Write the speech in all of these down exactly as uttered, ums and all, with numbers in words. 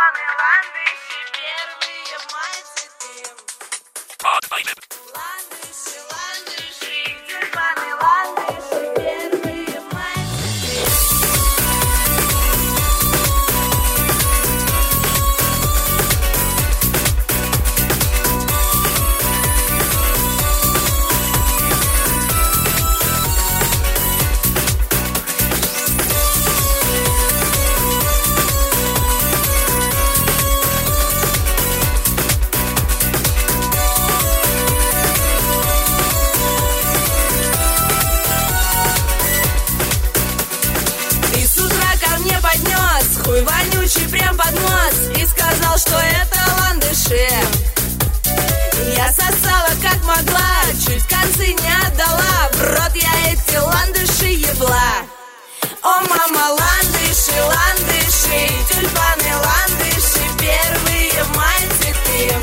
Тюльпаны, ландыши, первые в мае цветы. Ландыши, ландыши, тюльпаны, ландыши, первые в мае цветы. Хуй вонючий прям под нос и сказал, что это ландыши. Я сосала как могла, чуть концы не отдала. В рот я эти ландыши ебла. О, мама, ландыши, ландыши, тюльпаны, ландыши, первые в мае цветы.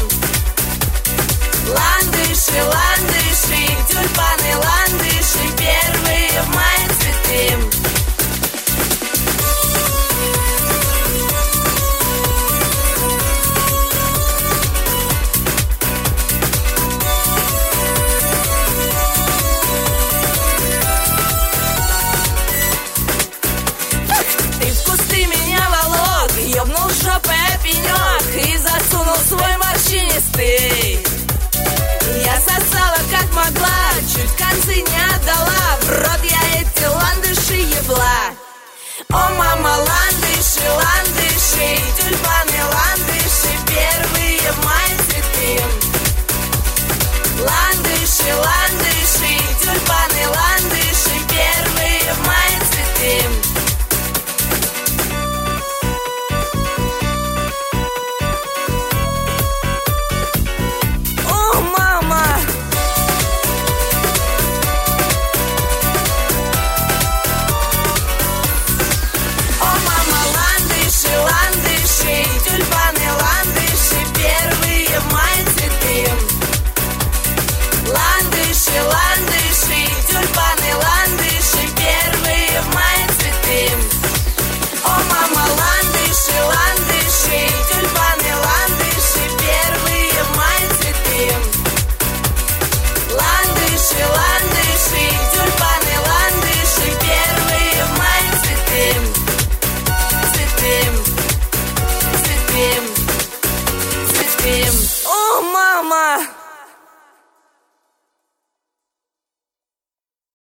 Ландыши, ландыши, тюльпаны, ландыши, первые в мае цветы. Ёбнул жопой пенёк и засунул свой морщинистый. Я сосала как могла, чуть концы не отдала. В рот я эти ландыши ебала.